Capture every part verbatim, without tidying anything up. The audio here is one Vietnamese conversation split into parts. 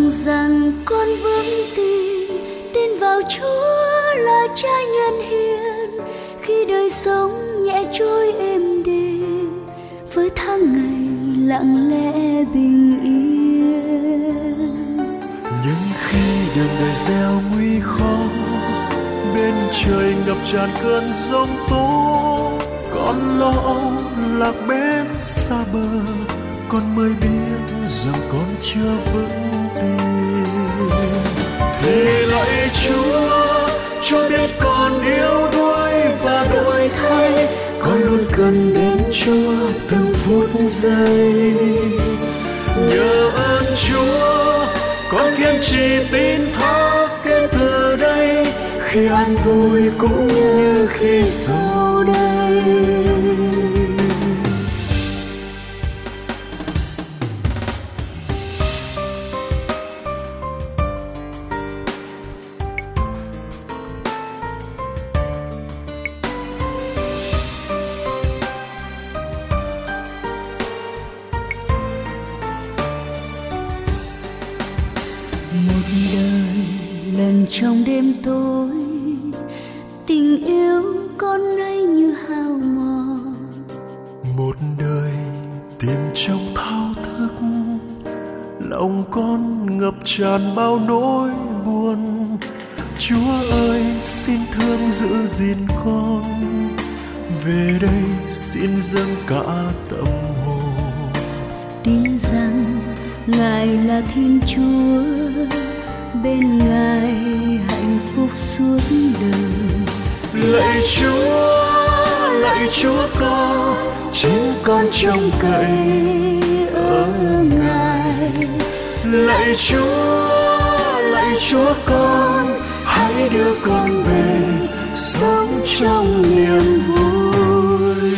mong rằng con vững tin, tin vào Chúa là Cha nhân hiền. Khi đời sống nhẹ trôi êm đềm, với tháng ngày lặng lẽ bình yên. Nhưng khi đường đời gieo nguy khó, bên trời ngập tràn cơn giông tố, con lo âu lạc bến xa bờ, con mới biết rằng con chưa vững tin. Thì lạy Chúa, Chúa biết con yếu đuối và đổi thay, con luôn cần đến Chúa từng phút giây. Nhờ ơn Chúa, con kiên trì tin thác kể từ đây, khi an vui cũng như khi sầu đây. Một đời lần trong đêm tối, tình yêu con nay như hao mòn. Một đời tìm trong thao thức, lòng con ngập tràn bao nỗi buồn. Chúa ơi xin thương giữ gìn con, về đây xin dâng cả tâm hồn. Tin rằng Ngài là Thiên Chúa, bên Ngài hạnh phúc suốt đời. Lạy Chúa, lạy Chúa con, chính con trông cậy ở Ngài. Lạy Chúa, lạy Chúa con, hãy đưa con về sống trong niềm vui.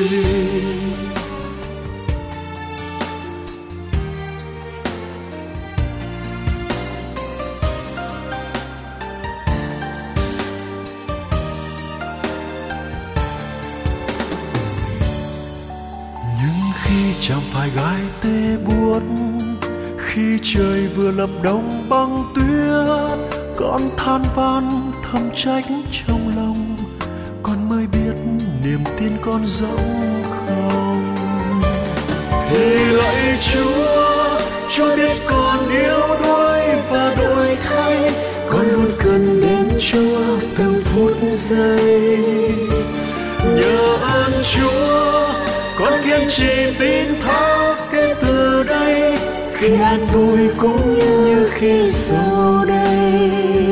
Chẳng phải gai tê buốt, khi trời vừa lập đông băng tuyết, con than van thầm trách trong lòng, con mới biết niềm tin con rỗng không. Thì lạy Chúa, Chúa biết con yếu đuối và đổi thay, con luôn cần đến Chúa từng phút giây. Nhờ ơn Chúa, con kiên trì tin thác kể từ đây, khi an vui cũng như khi sầu đây.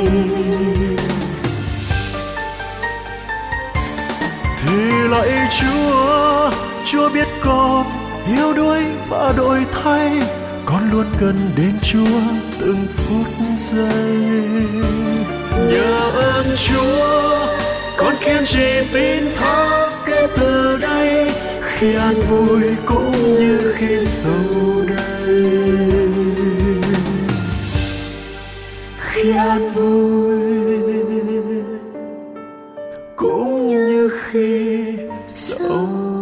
Thì lạy Chúa, Chúa biết con yếu đuối và đổi thay, con luôn cần đến Chúa từng phút giây. Nhờ ơn Chúa, con kiên trì tin thác kể từ đây, khi an vui cũng như khi sầu đây. Khi an vui cũng như khi sầu